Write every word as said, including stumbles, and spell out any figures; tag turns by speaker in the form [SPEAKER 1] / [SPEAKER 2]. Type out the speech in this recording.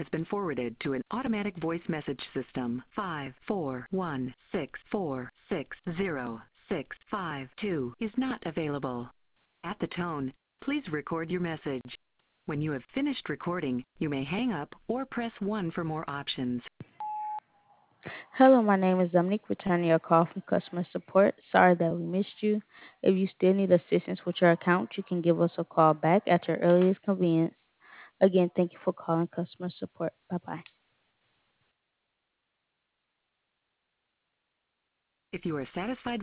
[SPEAKER 1] has been forwarded to an automatic voice message system. five four one six four six zero six five two is not available. At the tone, please record your message. When you have finished recording, you may hang up or press one for more options.
[SPEAKER 2] Hello, my name is Dominique, returning your call from customer support. Sorry that we missed you. If you still need assistance with your account, you can give us a call back at your earliest convenience. Again, thank you for calling customer support. Bye-bye.
[SPEAKER 1] If you are satisfied